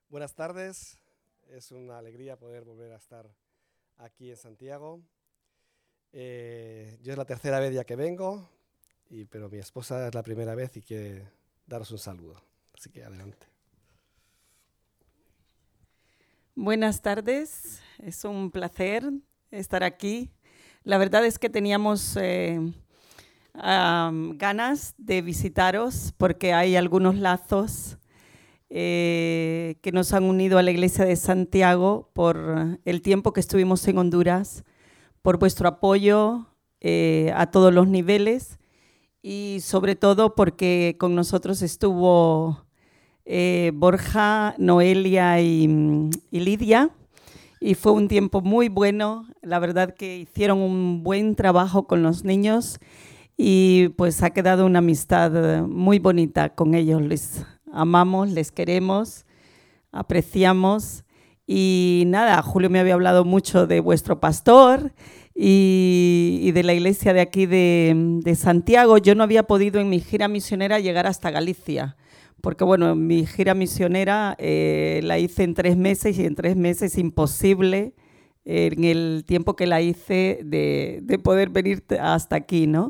Buenas tardes, es una alegría poder volver a estar aquí en Santiago. Yo es la tercera vez ya que vengo, pero mi esposa es la primera vez y quiere daros un saludo. Así que adelante. Buenas tardes, es un placer estar aquí. La verdad es que teníamos ganas de visitaros porque hay algunos lazos que nos han unido a la Iglesia de Santiago por el tiempo que estuvimos en Honduras, por vuestro apoyo a todos los niveles y sobre todo porque con nosotros estuvo Borja, Noelia y Lidia, y fue un tiempo muy bueno. La verdad que hicieron un buen trabajo con los niños y pues ha quedado una amistad muy bonita con ellos. Les amamos, les queremos, apreciamos. Y nada, Julio me había hablado mucho de vuestro pastor y de la iglesia de aquí de Santiago. Yo no había podido en mi gira misionera llegar hasta Galicia, porque bueno, mi gira misionera la hice en 3 meses y en 3 meses imposible en el tiempo que la hice de poder venir hasta aquí, ¿no?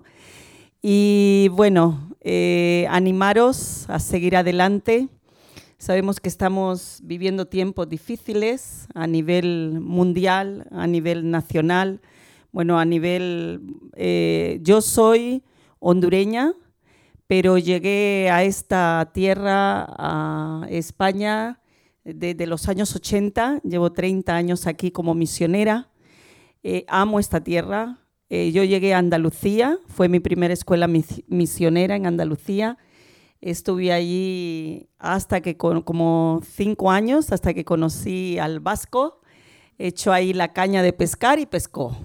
Y bueno, animaros a seguir adelante. Sabemos que estamos viviendo tiempos difíciles a nivel mundial, a nivel nacional. Bueno, a nivel... yo soy hondureña, pero llegué a esta tierra, a España, desde los años 80. Llevo 30 años aquí como misionera. Amo esta tierra. Yo llegué a Andalucía, fue mi primera escuela misionera en Andalucía. Estuve allí hasta que, como 5 años, hasta que conocí al vasco. Echó ahí la caña de pescar y pescó.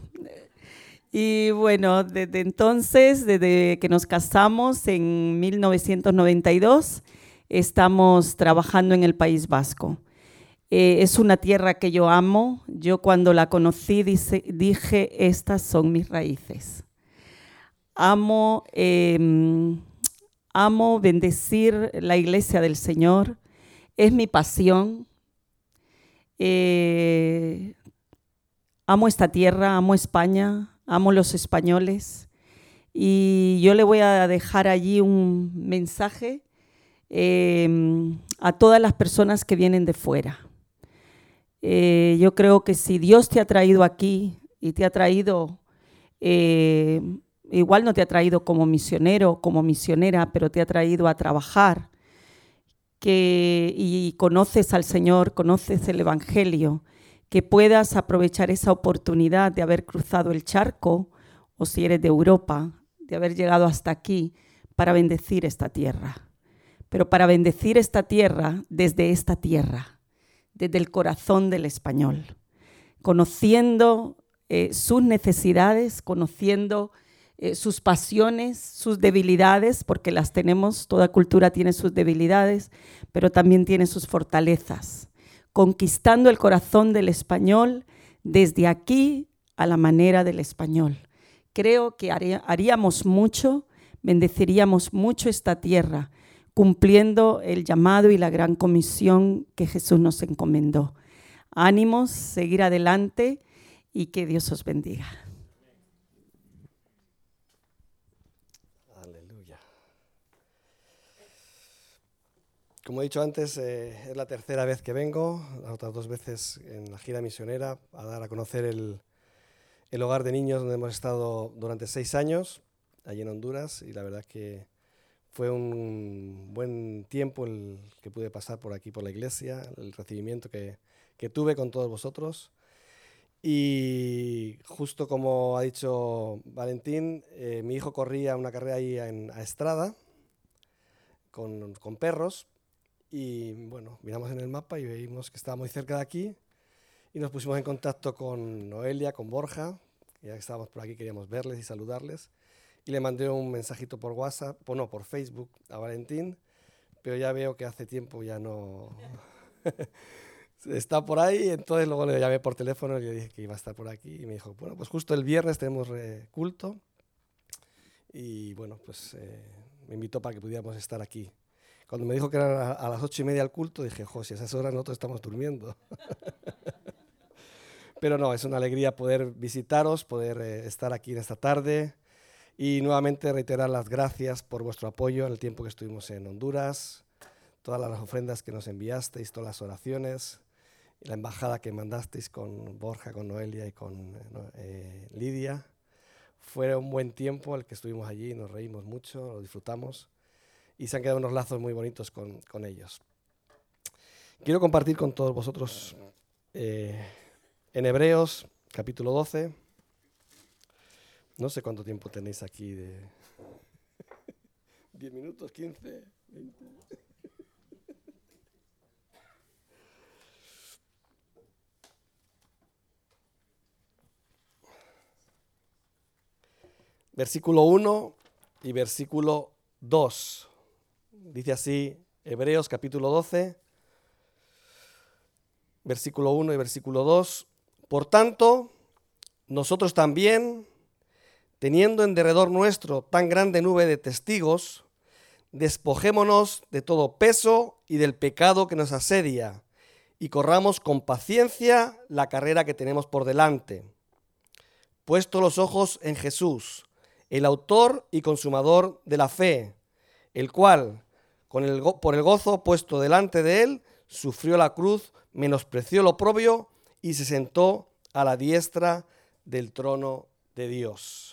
Y bueno, desde entonces, desde que nos casamos en 1992, estamos trabajando en el País Vasco. Es una tierra que yo amo. Yo cuando la conocí dije, estas son mis raíces. Amo bendecir la iglesia del Señor. Es mi pasión. Amo esta tierra, amo España, amo los españoles. Y yo le voy a dejar allí un mensaje a todas las personas que vienen de fuera. Yo creo que si Dios te ha traído aquí y te ha traído, igual no te ha traído como misionero, como misionera, pero te ha traído a trabajar, y conoces al Señor, conoces el Evangelio, que puedas aprovechar esa oportunidad de haber cruzado el charco, o si eres de Europa, de haber llegado hasta aquí para bendecir esta tierra. Pero para bendecir esta tierra, desde el corazón del español, conociendo sus necesidades, conociendo sus pasiones, sus debilidades, porque las tenemos, toda cultura tiene sus debilidades, pero también tiene sus fortalezas, conquistando el corazón del español desde aquí a la manera del español. Creo que haríamos mucho, bendeciríamos mucho esta tierra, cumpliendo el llamado y la gran comisión que Jesús nos encomendó. Ánimos, seguir adelante y que Dios os bendiga. Aleluya. Como he dicho antes, es la tercera vez que vengo, las otras 2 veces en la gira misionera, a dar a conocer el hogar de niños donde hemos estado durante 6 años, allí en Honduras, y la verdad que fue un buen tiempo el que pude pasar por aquí, por la iglesia, el recibimiento que tuve con todos vosotros. Y justo como ha dicho Valentín, mi hijo corría una carrera ahí a Estrada con perros, y bueno, miramos en el mapa y vimos que estaba muy cerca de aquí y nos pusimos en contacto con Noelia, con Borja, ya que estábamos por aquí queríamos verles y saludarles, y le mandé un mensajito por WhatsApp, por Facebook a Valentín, pero ya veo que hace tiempo ya no está por ahí. Entonces luego le llamé por teléfono y le dije que iba a estar por aquí y me dijo, bueno, pues justo el viernes tenemos culto, y bueno, pues me invitó para que pudiéramos estar aquí Cuando me dijo que era a las 8:30 el culto, dije, si a esas horas nosotros estamos durmiendo. Pero no, es una alegría poder visitaros, poder estar aquí en esta tarde y nuevamente reiterar las gracias por vuestro apoyo en el tiempo que estuvimos en Honduras, todas las ofrendas que nos enviasteis, todas las oraciones, y la embajada que mandasteis con Borja, con Noelia y con Lidia. Fue un buen tiempo el que estuvimos allí, nos reímos mucho, lo disfrutamos y se han quedado unos lazos muy bonitos con ellos. Quiero compartir con todos vosotros en Hebreos, capítulo 12. No sé cuánto tiempo tenéis aquí de 10 minutos, 15, 20. Versículo 1 y versículo 2. Dice así, Hebreos capítulo 12, versículo 1 y versículo 2. Por tanto, nosotros también, teniendo en derredor nuestro tan grande nube de testigos, despojémonos de todo peso y del pecado que nos asedia, y corramos con paciencia la carrera que tenemos por delante. Puesto los ojos en Jesús, el autor y consumador de la fe, el cual, por el gozo puesto delante de él, sufrió la cruz, menospreció lo oprobio y se sentó a la diestra del trono de Dios.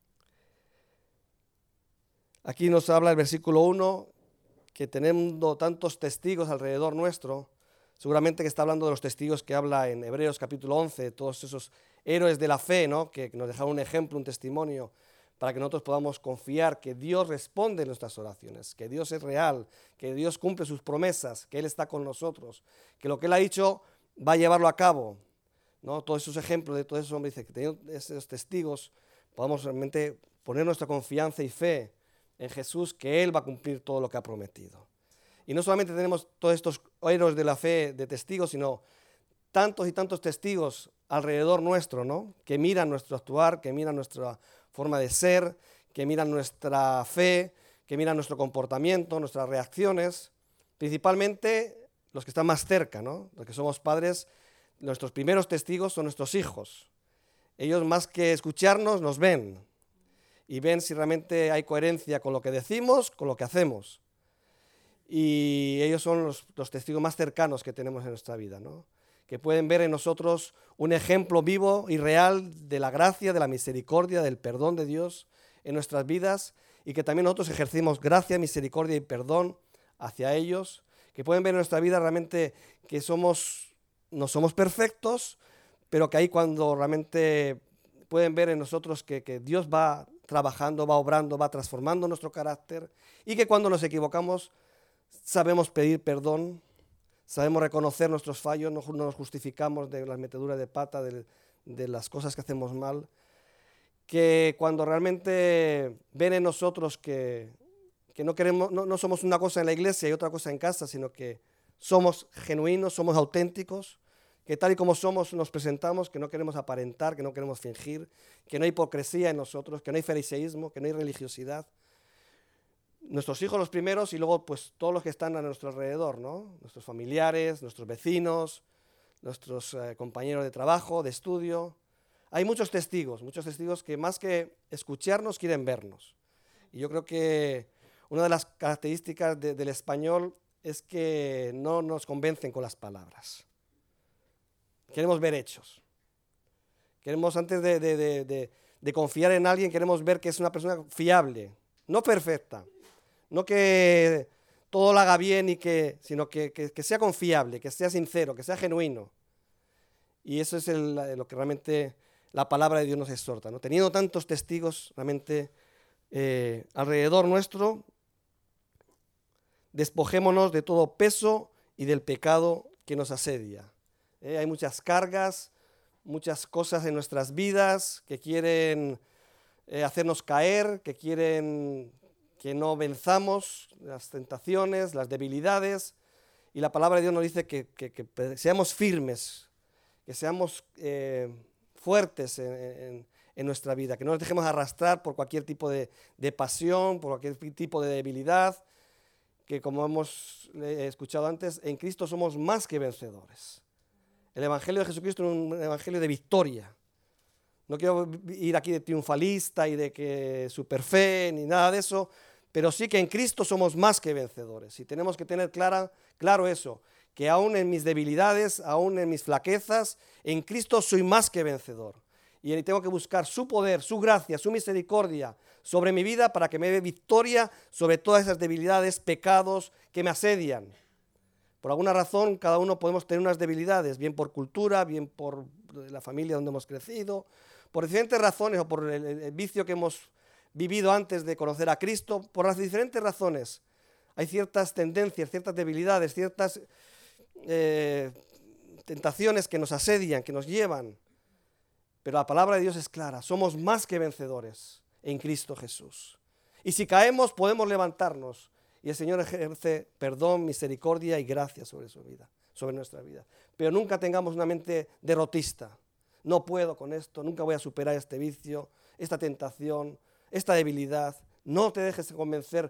Aquí nos habla el versículo 1, que teniendo tantos testigos alrededor nuestro, seguramente que está hablando de los testigos que habla en Hebreos capítulo 11, todos esos héroes de la fe, ¿no? Que nos dejaron un ejemplo, un testimonio, para que nosotros podamos confiar que Dios responde en nuestras oraciones, que Dios es real, que Dios cumple sus promesas, que Él está con nosotros, que lo que Él ha dicho va a llevarlo a cabo, ¿no? Todos esos ejemplos de todos esos hombres, dice que teniendo esos testigos, podamos realmente poner nuestra confianza y fe en Jesús, que Él va a cumplir todo lo que ha prometido. Y no solamente tenemos todos estos héroes de la fe de testigos, sino tantos y tantos testigos alrededor nuestro, ¿no? Que miran nuestro actuar, que miran nuestra forma de ser, que miran nuestra fe, que miran nuestro comportamiento, nuestras reacciones, principalmente los que están más cerca, ¿no? Los que somos padres, nuestros primeros testigos son nuestros hijos. Ellos, más que escucharnos, nos ven y ven si realmente hay coherencia con lo que decimos, con lo que hacemos. Y ellos son los testigos más cercanos que tenemos en nuestra vida, ¿no? Que pueden ver en nosotros un ejemplo vivo y real de la gracia, de la misericordia, del perdón de Dios en nuestras vidas, y que también nosotros ejercimos gracia, misericordia y perdón hacia ellos, que pueden ver en nuestra vida realmente que no somos perfectos, pero que ahí cuando realmente pueden ver en nosotros que Dios va trabajando, va obrando, va transformando nuestro carácter, y que cuando nos equivocamos sabemos pedir perdón, sabemos reconocer nuestros fallos, no nos justificamos de las meteduras de pata, de las cosas que hacemos mal, que cuando realmente ven en nosotros que no somos una cosa en la iglesia y otra cosa en casa, sino que somos genuinos, somos auténticos, que tal y como somos nos presentamos, que no queremos aparentar, que no queremos fingir, que no hay hipocresía en nosotros, que no hay fariseísmo, que no hay religiosidad. Nuestros hijos los primeros y luego pues todos los que están a nuestro alrededor, ¿no? Nuestros familiares, nuestros vecinos, nuestros compañeros de trabajo, de estudio. Hay muchos testigos que más que escucharnos quieren vernos. Y yo creo que una de las características del español es que no nos convencen con las palabras. Queremos ver hechos. Queremos, antes de confiar en alguien, queremos ver que es una persona fiable, no perfecta. No que todo lo haga bien, sino que sea confiable, que sea sincero, que sea genuino. Y eso es lo que realmente la palabra de Dios nos exhorta, ¿no? Teniendo tantos testigos realmente alrededor nuestro, despojémonos de todo peso y del pecado que nos asedia. Hay muchas cargas, muchas cosas en nuestras vidas que quieren hacernos caer, que quieren que no venzamos las tentaciones, las debilidades, y la palabra de Dios nos dice que seamos firmes, que seamos fuertes en nuestra vida, que no nos dejemos arrastrar por cualquier tipo de pasión, por cualquier tipo de debilidad, que, como hemos escuchado antes, en Cristo somos más que vencedores. El Evangelio de Jesucristo es un evangelio de victoria. No quiero ir aquí de triunfalista y de que superfe ni nada de eso, pero sí que en Cristo somos más que vencedores. Y tenemos que tener claro eso, que aún en mis debilidades, aún en mis flaquezas, en Cristo soy más que vencedor. Y tengo que buscar su poder, su gracia, su misericordia sobre mi vida para que me dé victoria sobre todas esas debilidades, pecados que me asedian. Por alguna razón, cada uno podemos tener unas debilidades, bien por cultura, bien por la familia donde hemos crecido, por diferentes razones o por el vicio que hemos vivido antes de conocer a Cristo, por las diferentes razones. Hay ciertas tendencias, ciertas debilidades, ciertas tentaciones que nos asedian, que nos llevan. Pero la palabra de Dios es clara, somos más que vencedores en Cristo Jesús. Y si caemos, podemos levantarnos. Y el Señor ejerce perdón, misericordia y gracia sobre su vida, sobre nuestra vida. Pero nunca tengamos una mente derrotista. No puedo con esto, nunca voy a superar este vicio, esta tentación, esta debilidad. No te dejes convencer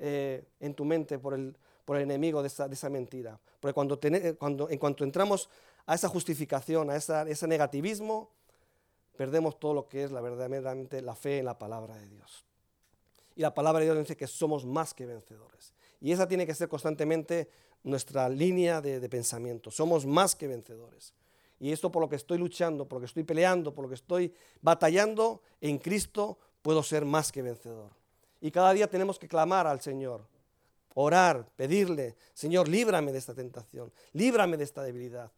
en tu mente por el enemigo de esa mentira. Porque en cuanto entramos a esa justificación, a ese negativismo, perdemos todo lo que es verdaderamente la fe en la palabra de Dios. Y la palabra de Dios dice que somos más que vencedores. Y esa tiene que ser constantemente nuestra línea de pensamiento. Somos más que vencedores. Y esto por lo que estoy luchando, por lo que estoy peleando, por lo que estoy batallando, en Cristo puedo ser más que vencedor. Y cada día tenemos que clamar al Señor, orar, pedirle, Señor, líbrame de esta tentación, líbrame de esta debilidad.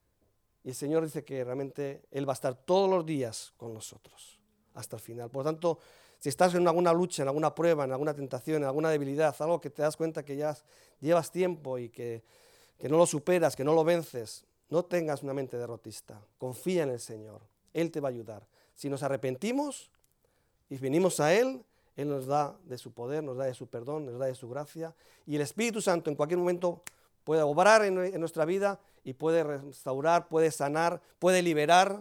Y el Señor dice que realmente Él va a estar todos los días con nosotros, hasta el final. Por lo tanto, si estás en alguna lucha, en alguna prueba, en alguna tentación, en alguna debilidad, algo que te das cuenta que ya llevas tiempo y que no lo superas, que no lo vences, no tengas una mente derrotista. Confía en el Señor, Él te va a ayudar. Si nos arrepentimos y venimos a Él, Él nos da de su poder, nos da de su perdón, nos da de su gracia. Y el Espíritu Santo en cualquier momento puede obrar en nuestra vida y puede restaurar, puede sanar, puede liberar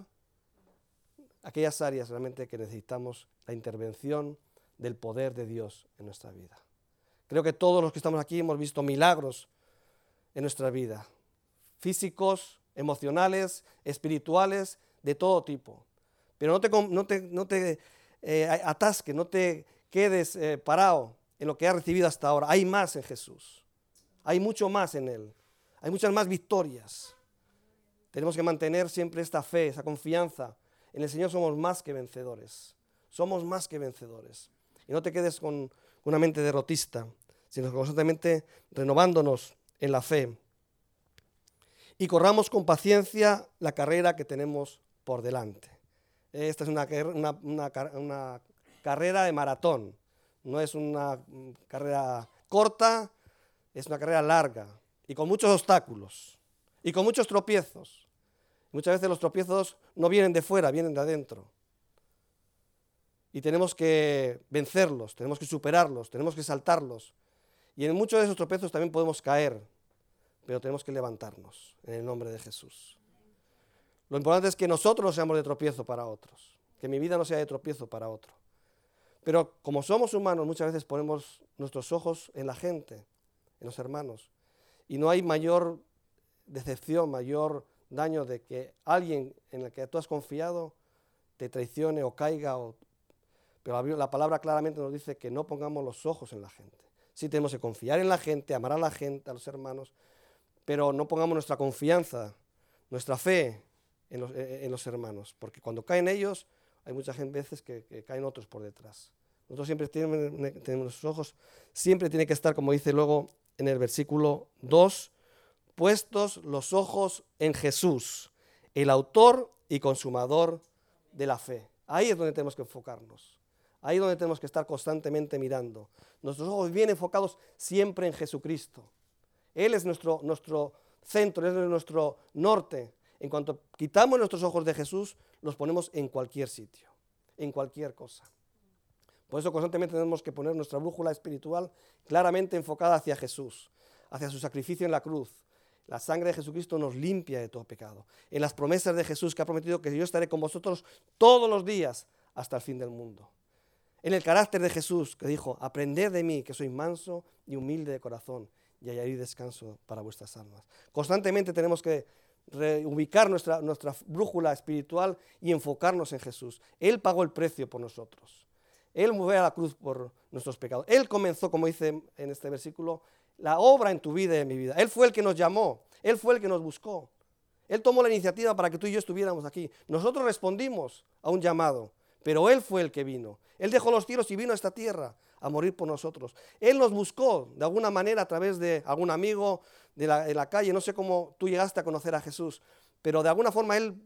aquellas áreas realmente que necesitamos la intervención del poder de Dios en nuestra vida. Creo que todos los que estamos aquí hemos visto milagros en nuestra vida, físicos, emocionales, espirituales, de todo tipo. Pero no te atasques, no te quedes parado en lo que has recibido hasta ahora. Hay más en Jesús, hay mucho más en Él, hay muchas más victorias. Tenemos que mantener siempre esta fe, esa confianza. En el Señor somos más que vencedores. Somos más que vencedores. Y no te quedes con una mente derrotista, sino constantemente renovándonos en la fe. Y corramos con paciencia la carrera que tenemos por delante. Esta es una carrera de maratón. No es una carrera corta, es una carrera larga y con muchos obstáculos y con muchos tropiezos. Muchas veces los tropiezos no vienen de fuera, vienen de adentro. Y tenemos que vencerlos, tenemos que superarlos, tenemos que saltarlos. Y en muchos de esos tropiezos también podemos caer, pero tenemos que levantarnos en el nombre de Jesús. Lo importante es que nosotros no seamos de tropiezo para otros, que mi vida no sea de tropiezo para otro. Pero como somos humanos, muchas veces ponemos nuestros ojos en la gente, en los hermanos, y no hay mayor decepción, mayor daño de que alguien en el que tú has confiado te traicione o caiga. Pero la palabra claramente nos dice que no pongamos los ojos en la gente. Sí tenemos que confiar en la gente, amar a la gente, a los hermanos, pero no pongamos nuestra confianza, nuestra fe en los hermanos, porque cuando caen ellos, hay muchas veces que caen otros por detrás. Nosotros siempre tenemos nuestros ojos, siempre tiene que estar, como dice luego en el versículo 2, puestos los ojos en Jesús, el autor y consumador de la fe. Ahí es donde tenemos que enfocarnos. Ahí es donde tenemos que estar constantemente mirando. Nuestros ojos bien enfocados siempre en Jesucristo. Él es nuestro centro, Él es nuestro norte. En cuanto quitamos nuestros ojos de Jesús, los ponemos en cualquier sitio, en cualquier cosa. Por eso constantemente tenemos que poner nuestra brújula espiritual claramente enfocada hacia Jesús, hacia su sacrificio en la cruz. La sangre de Jesucristo nos limpia de todo pecado. En las promesas de Jesús que ha prometido que yo estaré con vosotros todos los días hasta el fin del mundo. en el carácter de Jesús, que dijo, aprended de mí, que soy manso y humilde de corazón, y hallaréis descanso para vuestras almas. Constantemente tenemos que reubicar nuestra brújula espiritual y enfocarnos en Jesús. Él pagó el precio por nosotros. Él murió a la cruz por nuestros pecados. Él comenzó, como dice en este versículo, la obra en tu vida y en mi vida. Él fue el que nos llamó. Él fue el que nos buscó. Él tomó la iniciativa para que tú y yo estuviéramos aquí. Nosotros respondimos a un llamado, pero Él fue el que vino. Él dejó los cielos y vino a esta tierra a morir por nosotros. Él nos buscó de alguna manera a través de algún amigo de la calle. No sé cómo tú llegaste a conocer a Jesús, pero de alguna forma Él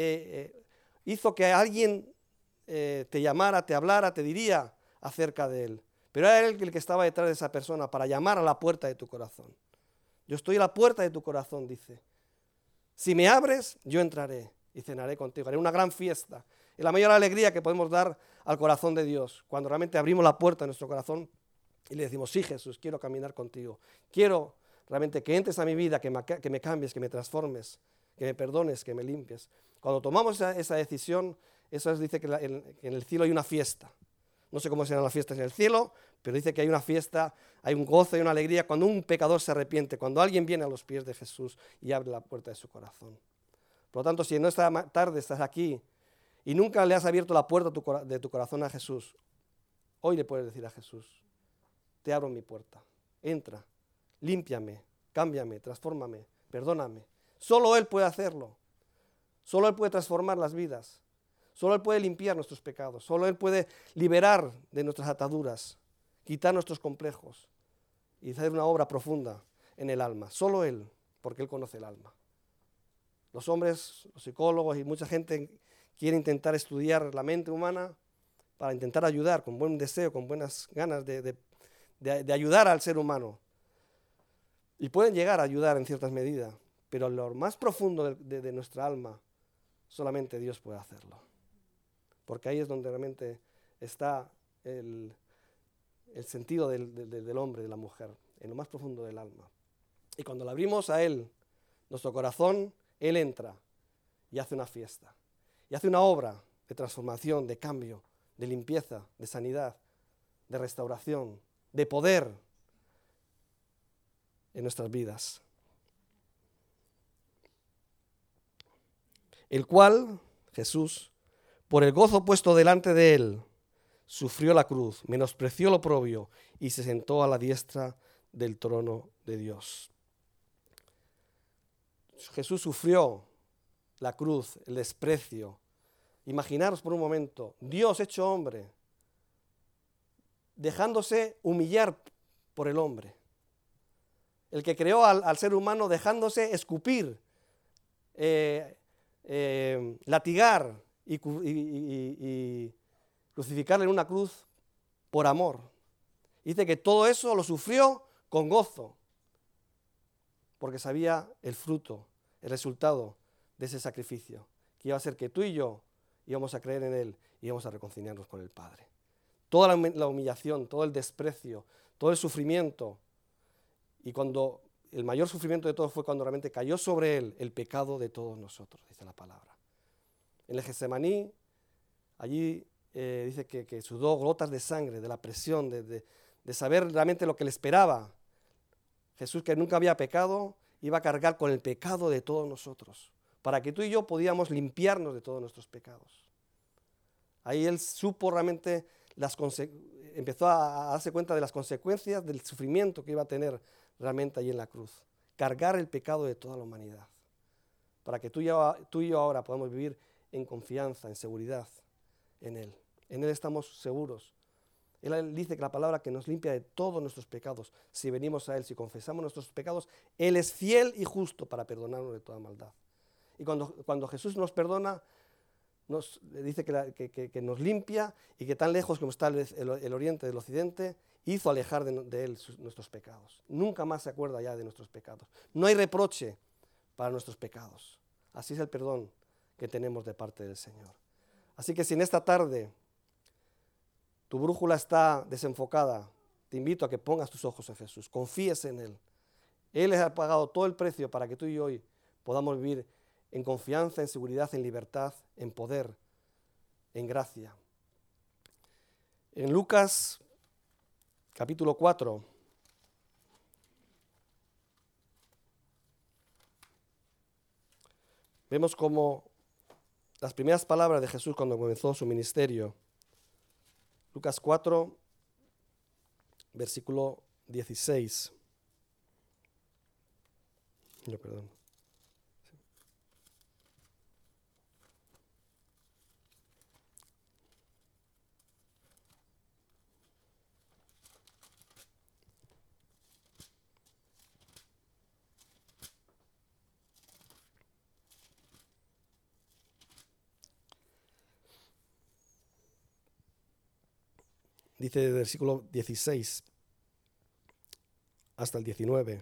hizo que alguien te llamara, te hablara, te diría acerca de Él. Pero era Él el que estaba detrás de esa persona para llamar a la puerta de tu corazón. Yo estoy a la puerta de tu corazón, dice. Si me abres, yo entraré y cenaré contigo. Haré una gran fiesta. Es la mayor alegría que podemos dar al corazón de Dios, cuando realmente abrimos la puerta de nuestro corazón y le decimos, sí, Jesús, quiero caminar contigo. Quiero realmente que entres a mi vida, que me cambies, que me transformes, que me perdones, que me limpies. Cuando tomamos esa decisión, eso dice que en el cielo hay una fiesta. No sé cómo serán las fiestas en el cielo, pero dice que hay una fiesta, hay un gozo y una alegría cuando un pecador se arrepiente, cuando alguien viene a los pies de Jesús y abre la puerta de su corazón. Por lo tanto, si en esta tarde estás aquí y nunca le has abierto la puerta de tu corazón a Jesús, hoy le puedes decir a Jesús, te abro mi puerta, entra, límpiame, cámbiame, transfórmame, perdóname. Solo Él puede hacerlo, solo Él puede transformar las vidas, solo Él puede limpiar nuestros pecados, solo Él puede liberar de nuestras ataduras, quitar nuestros complejos y hacer una obra profunda en el alma. Solo Él, porque Él conoce el alma. Los hombres, los psicólogos y mucha gente quiere intentar estudiar la mente humana para intentar ayudar con buen deseo, con buenas ganas de ayudar al ser humano. Y pueden llegar a ayudar en ciertas medidas, pero en lo más profundo de nuestra alma, solamente Dios puede hacerlo. Porque ahí es donde realmente está el sentido del hombre, de la mujer, en lo más profundo del alma. Y cuando le abrimos a Él, nuestro corazón, Él entra y hace una fiesta. Y hace una obra de transformación, de cambio, de limpieza, de sanidad, de restauración, de poder en nuestras vidas. El cual, Jesús, por el gozo puesto delante de Él, sufrió la cruz, menospreció lo oprobio y se sentó a la diestra del trono de Dios. Jesús sufrió la cruz, el desprecio. Imaginaros por un momento, Dios hecho hombre, dejándose humillar por el hombre. El que creó al ser humano dejándose escupir, latigar y crucificarle en una cruz por amor. Dice que todo eso lo sufrió con gozo, porque sabía el fruto, el resultado de ese sacrificio, que iba a ser que tú y yo íbamos a creer en Él y íbamos a reconciliarnos con el Padre. Toda la humillación, todo el desprecio, todo el sufrimiento, y cuando el mayor sufrimiento de todo fue cuando realmente cayó sobre Él el pecado de todos nosotros, dice la palabra. En el Getsemaní, allí dice que sudó gotas de sangre, de la presión, de saber realmente lo que le esperaba. Jesús, que nunca había pecado, iba a cargar con el pecado de todos nosotros, para que tú y yo podíamos limpiarnos de todos nuestros pecados. Ahí Él supo realmente, empezó a darse cuenta de las consecuencias del sufrimiento que iba a tener realmente allí en la cruz. Cargar el pecado de toda la humanidad, para que tú y yo ahora podamos vivir en confianza, en seguridad en Él. En Él estamos seguros. Él dice que la palabra que nos limpia de todos nuestros pecados, si venimos a Él, si confesamos nuestros pecados, Él es fiel y justo para perdonarnos de toda maldad. Y cuando Jesús nos perdona, nos dice que nos limpia y que tan lejos como está el oriente del occidente, hizo alejar de Él nuestros pecados. Nunca más se acuerda ya de nuestros pecados. No hay reproche para nuestros pecados. Así es el perdón que tenemos de parte del Señor. Así que si en esta tarde tu brújula está desenfocada, te invito a que pongas tus ojos en Jesús, confíes en Él. Él les ha pagado todo el precio para que tú y yo hoy podamos vivir en confianza, en seguridad, en libertad, en poder, en gracia. En Lucas, capítulo 4, vemos como las primeras palabras de Jesús cuando comenzó su ministerio. Lucas 4, versículo 16. Perdón. Dice del versículo 16 hasta el 19.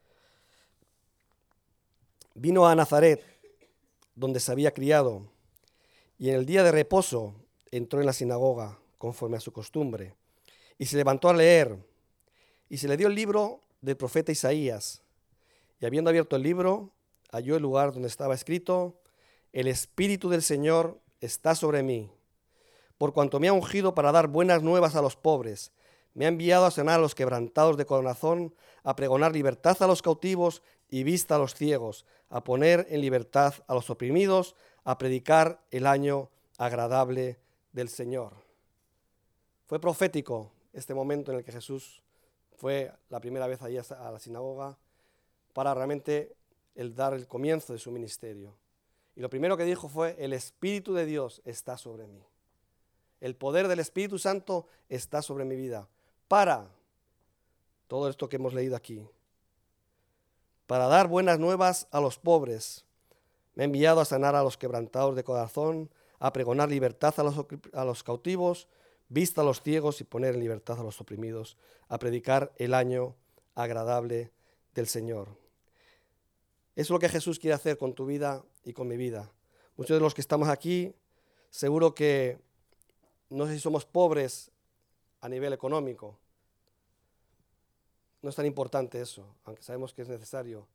Vino a Nazaret, donde se había criado, y en el día de reposo entró en la sinagoga, conforme a su costumbre, y se levantó a leer, y se le dio el libro del profeta Isaías, y habiendo abierto el libro, halló el lugar donde estaba escrito: El Espíritu del Señor está sobre mí, por cuanto me ha ungido para dar buenas nuevas a los pobres, me ha enviado a sanar a los quebrantados de corazón, a pregonar libertad a los cautivos y vista a los ciegos, a poner en libertad a los oprimidos, a predicar el año agradable del Señor. Fue profético este momento en el que Jesús fue la primera vez allí a la sinagoga para realmente dar el comienzo de su ministerio. Y lo primero que dijo fue: el Espíritu de Dios está sobre mí. El poder del Espíritu Santo está sobre mi vida para todo esto que hemos leído aquí. Para dar buenas nuevas a los pobres. Me ha enviado a sanar a los quebrantados de corazón, a pregonar libertad a los cautivos, vista a los ciegos y poner en libertad a los oprimidos, a predicar el año agradable del Señor. Eso es lo que Jesús quiere hacer con tu vida y con mi vida. Muchos de los que estamos aquí, seguro que no sé si somos pobres a nivel económico. No es tan importante eso, aunque sabemos que es necesario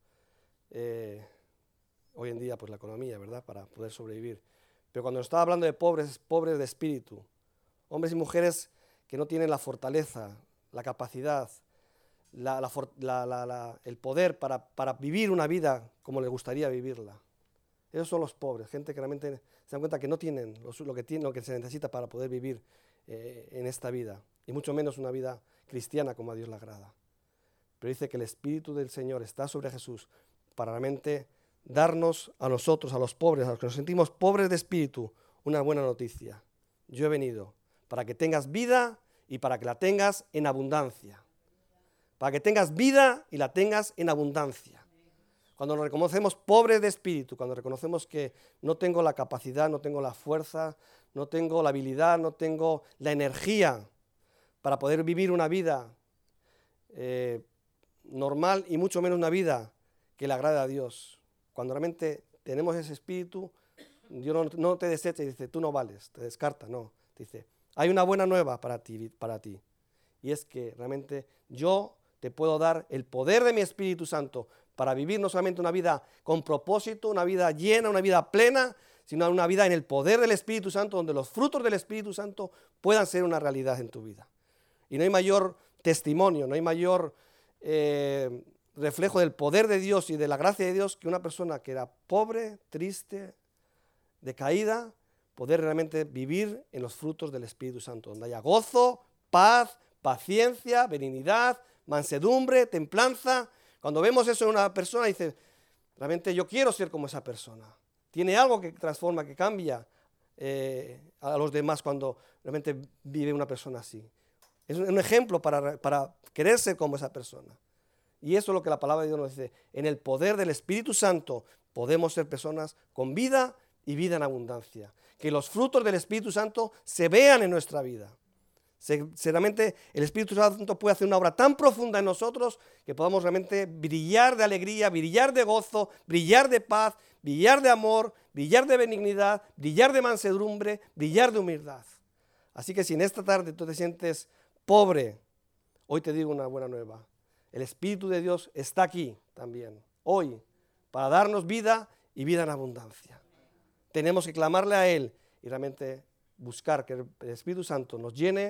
hoy en día, pues la economía, ¿verdad?, para poder sobrevivir. Pero cuando nos está hablando de pobres, pobres de espíritu, hombres y mujeres que no tienen la fortaleza, la capacidad, el poder para vivir una vida como les gustaría vivirla. Esos son los pobres, gente que realmente se dan cuenta que no tienen lo que se necesita para poder vivir en esta vida, y mucho menos una vida cristiana como a Dios le agrada. Pero dice que el Espíritu del Señor está sobre Jesús para realmente darnos a nosotros, a los pobres, a los que nos sentimos pobres de espíritu, una buena noticia. Yo he venido para que tengas vida y para que la tengas en abundancia. Para que tengas vida y la tengas en abundancia. Cuando nos reconocemos pobres de espíritu, cuando reconocemos que no tengo la capacidad, no tengo la fuerza, no tengo la habilidad, no tengo la energía para poder vivir una vida normal y mucho menos una vida que le agrade a Dios. Cuando realmente tenemos ese espíritu, Dios no te desecha y dice: tú no vales, te descarta, no. Te dice: hay una buena nueva para ti. Y es que realmente yo te puedo dar el poder de mi Espíritu Santo para vivir no solamente una vida con propósito, una vida llena, una vida plena, sino una vida en el poder del Espíritu Santo, donde los frutos del Espíritu Santo puedan ser una realidad en tu vida. Y no hay mayor testimonio, no hay mayor reflejo del poder de Dios y de la gracia de Dios que una persona que era pobre, triste, decaída, poder realmente vivir en los frutos del Espíritu Santo, donde haya gozo, paz, paciencia, benignidad, mansedumbre, templanza. Cuando vemos eso en una persona, dice: realmente yo quiero ser como esa persona. Tiene algo que transforma, que cambia a los demás cuando realmente vive una persona así. Es un ejemplo para querer ser como esa persona. Y eso es lo que la palabra de Dios nos dice. En el poder del Espíritu Santo podemos ser personas con vida y vida en abundancia. Que los frutos del Espíritu Santo se vean en nuestra vida. Realmente el Espíritu Santo puede hacer una obra tan profunda en nosotros que podamos realmente brillar de alegría, brillar de gozo, brillar de paz, brillar de amor, brillar de benignidad, brillar de mansedumbre, brillar de humildad. Así que si en esta tarde tú te sientes pobre, hoy te digo una buena nueva. El Espíritu de Dios está aquí también, hoy, para darnos vida y vida en abundancia. Tenemos que clamarle a Él y realmente buscar que el Espíritu Santo nos llene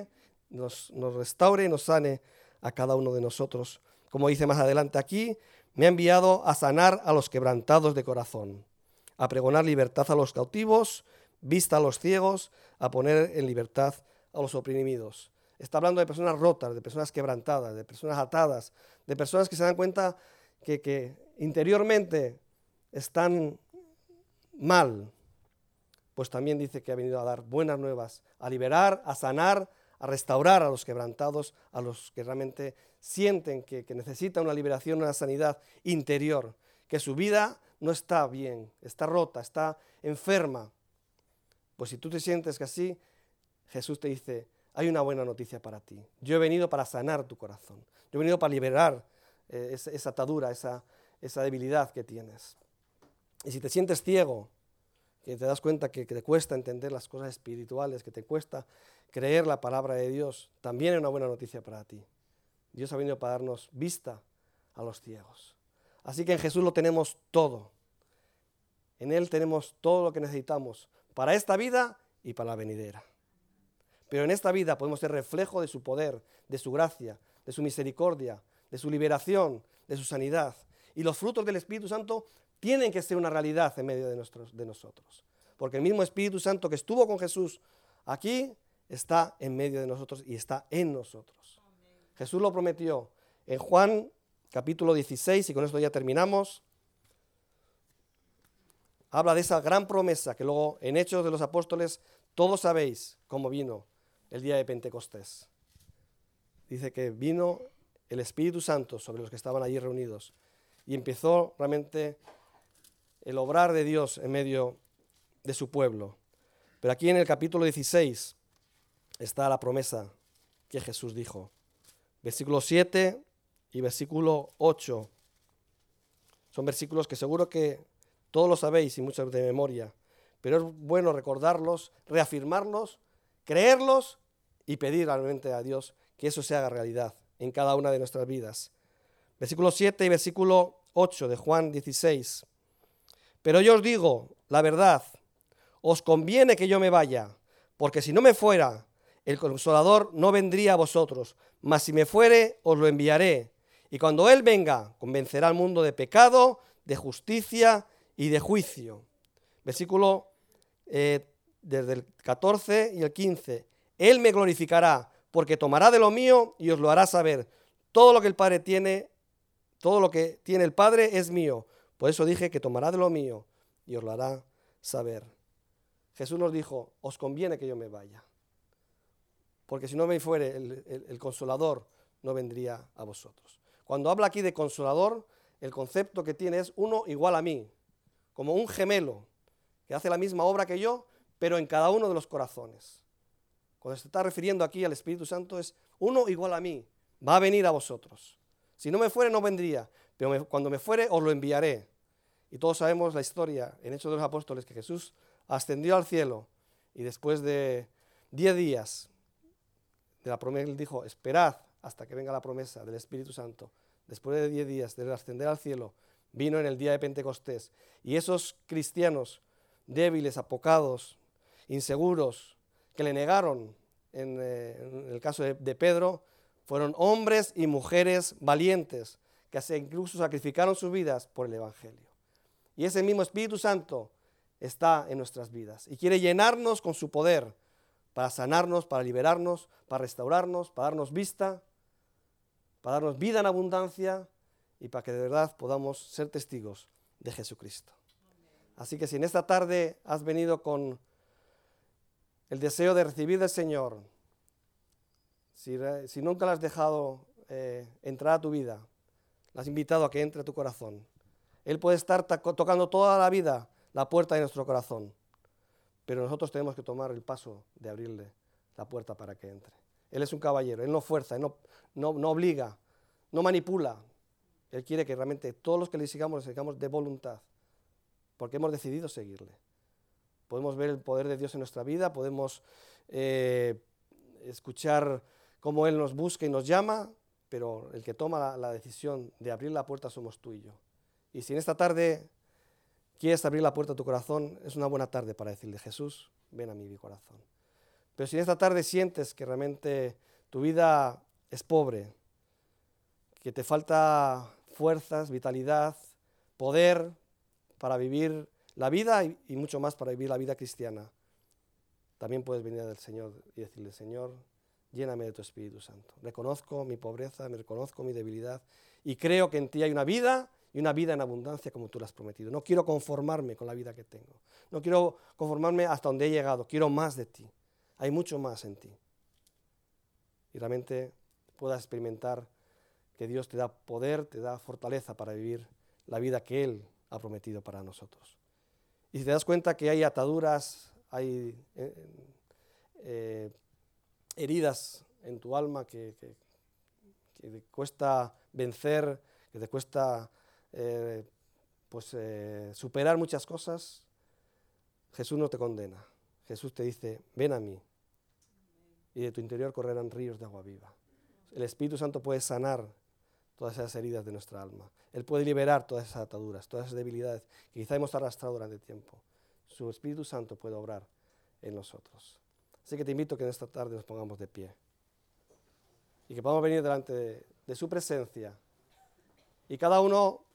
nos restaure y nos sane a cada uno de nosotros. Como dice más adelante aquí, me ha enviado a sanar a los quebrantados de corazón, a pregonar libertad a los cautivos, vista a los ciegos, a poner en libertad a los oprimidos. Está hablando de personas rotas, de personas quebrantadas, de personas atadas, de personas que se dan cuenta que interiormente están mal. Pues también dice que ha venido a dar buenas nuevas, a liberar, a sanar, a restaurar a los quebrantados, a los que realmente sienten que necesitan una liberación, una sanidad interior, que su vida no está bien, está rota, está enferma. Pues si tú te sientes que así, Jesús te dice, hay una buena noticia para ti. Yo he venido para sanar tu corazón. Yo he venido para liberar esa atadura, esa debilidad que tienes. Y si te sientes ciego, que te das cuenta que te cuesta entender las cosas espirituales, que te cuesta creer la palabra de Dios, también es una buena noticia para ti. Dios ha venido para darnos vista a los ciegos. Así que en Jesús lo tenemos todo. En Él tenemos todo lo que necesitamos para esta vida y para la venidera. Pero en esta vida podemos ser reflejo de su poder, de su gracia, de su misericordia, de su liberación, de su sanidad. Y los frutos del Espíritu Santo tienen que ser una realidad en medio de nosotros. Porque el mismo Espíritu Santo que estuvo con Jesús aquí está en medio de nosotros y está en nosotros. Amén. Jesús lo prometió en Juan capítulo 16, y con esto ya terminamos. Habla de esa gran promesa que luego en Hechos de los Apóstoles todos sabéis cómo vino el día de Pentecostés. Dice que vino el Espíritu Santo sobre los que estaban allí reunidos y empezó realmente el obrar de Dios en medio de su pueblo. Pero aquí en el capítulo 16 está la promesa que Jesús dijo. Versículo 7 y versículo 8. Son versículos que seguro que todos lo sabéis y muchos de memoria, pero es bueno recordarlos, reafirmarlos, creerlos y pedir realmente a Dios que eso se haga realidad en cada una de nuestras vidas. Versículo 7 y versículo 8 de Juan 16. Pero yo os digo la verdad, os conviene que yo me vaya, porque si no me fuera, el Consolador no vendría a vosotros, mas si me fuere, os lo enviaré. Y cuando Él venga, convencerá al mundo de pecado, de justicia y de juicio. Versículo desde el 14 y el 15. Él me glorificará, porque tomará de lo mío y os lo hará saber. Todo lo que el Padre tiene, todo lo que tiene el Padre es mío. Por eso dije que tomará de lo mío y os lo hará saber. Jesús nos dijo, os conviene que yo me vaya, porque si no me fuere, el Consolador no vendría a vosotros. Cuando habla aquí de Consolador, el concepto que tiene es uno igual a mí, como un gemelo, que hace la misma obra que yo, pero en cada uno de los corazones. Cuando se está refiriendo aquí al Espíritu Santo es uno igual a mí, va a venir a vosotros. Si no me fuere, no vendría, pero cuando me fuere, os lo enviaré. Y todos sabemos la historia en Hechos de los Apóstoles, que Jesús ascendió al cielo y después de 10 días de la promesa, él dijo, esperad hasta que venga la promesa del Espíritu Santo. Después de 10 días de ascender al cielo, vino en el día de Pentecostés. Y esos cristianos débiles, apocados, inseguros, que le negaron, en el caso de Pedro, fueron hombres y mujeres valientes, que incluso sacrificaron sus vidas por el Evangelio. Y ese mismo Espíritu Santo está en nuestras vidas y quiere llenarnos con su poder para sanarnos, para liberarnos, para restaurarnos, para darnos vista, para darnos vida en abundancia y para que de verdad podamos ser testigos de Jesucristo. Así que si en esta tarde has venido con el deseo de recibir del Señor, si nunca le has dejado entrar a tu vida, le has invitado a que entre a tu corazón, Él puede estar tocando toda la vida la puerta de nuestro corazón, pero nosotros tenemos que tomar el paso de abrirle la puerta para que entre. Él es un caballero, Él no fuerza, Él no obliga, no manipula. Él quiere que realmente todos los que le sigamos de voluntad, porque hemos decidido seguirle. Podemos ver el poder de Dios en nuestra vida, podemos escuchar cómo Él nos busca y nos llama, pero el que toma la decisión de abrir la puerta somos tú y yo. Y si en esta tarde quieres abrir la puerta a tu corazón, es una buena tarde para decirle, Jesús, ven a mi corazón. Pero si en esta tarde sientes que realmente tu vida es pobre, que te falta fuerzas, vitalidad, poder para vivir la vida y mucho más para vivir la vida cristiana, también puedes venir al Señor y decirle: Señor, lléname de tu Espíritu Santo. Reconozco mi pobreza, me reconozco mi debilidad y creo que en ti hay una vida y una vida en abundancia como tú la has prometido. No quiero conformarme con la vida que tengo. No quiero conformarme hasta donde he llegado. Quiero más de ti. Hay mucho más en ti. Y realmente puedas experimentar que Dios te da poder, te da fortaleza para vivir la vida que Él ha prometido para nosotros. Y si te das cuenta que hay ataduras, hay heridas en tu alma que te cuesta vencer, que te cuesta superar muchas cosas, Jesús no te condena. Jesús te dice: ven a mí y de tu interior correrán ríos de agua viva. El Espíritu Santo puede sanar todas esas heridas de nuestra alma. Él puede liberar todas esas ataduras, todas esas debilidades que quizá hemos arrastrado durante tiempo. Su Espíritu Santo puede obrar en nosotros. Así que te invito a que en esta tarde nos pongamos de pie y que podamos venir delante de su presencia y cada uno